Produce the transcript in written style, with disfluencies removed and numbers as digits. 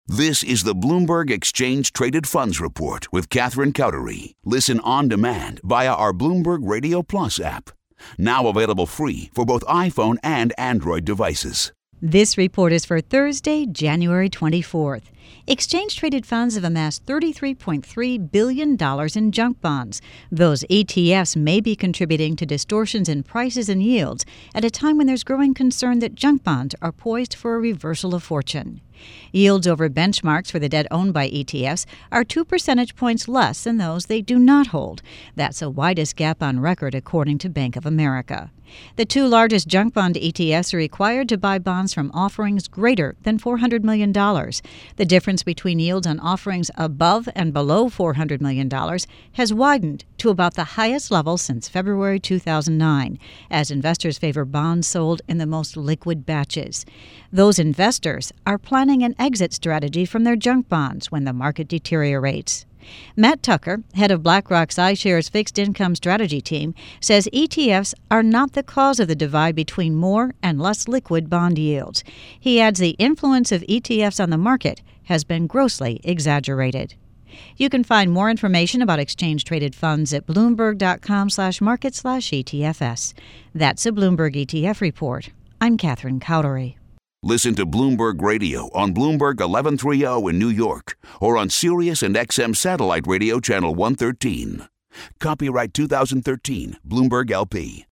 This is the Bloomberg Exchange Traded Funds Report with Catherine Cowdery. Listen on demand via our Bloomberg Radio Plus app. Now available free for both iPhone and Android devices. This report is for Thursday, January 24th. Exchange-traded funds have amassed $33.3 billion in junk bonds. Those ETFs may be contributing to distortions in prices and yields at a time when there's growing concern that junk bonds are poised for a reversal of fortune. Yields over benchmarks for the debt owned by ETFs are 2 percentage points less than those they do not hold. That's the widest gap on record, according to Bank of America. The two largest junk bond ETFs are required to buy bonds from offerings greater than $400 million. The difference between yields on offerings above and below $400 million has widened to about the highest level since February 2009, as investors favor bonds sold in the most liquid batches. Those investors are planning an exit strategy from their junk bonds when the market deteriorates. Matt Tucker, head of BlackRock's iShares fixed income strategy team, says ETFs are not the cause of the divide between more and less liquid bond yields. He adds the influence of ETFs on the market has been grossly exaggerated. You can find more information about exchange-traded funds at bloomberg.com/market/ETFs. That's a Bloomberg ETF report. I'm Catherine Cowdery. Listen to Bloomberg Radio on Bloomberg 1130 in New York or on Sirius and XM Satellite Radio Channel 113. Copyright 2013, Bloomberg LP.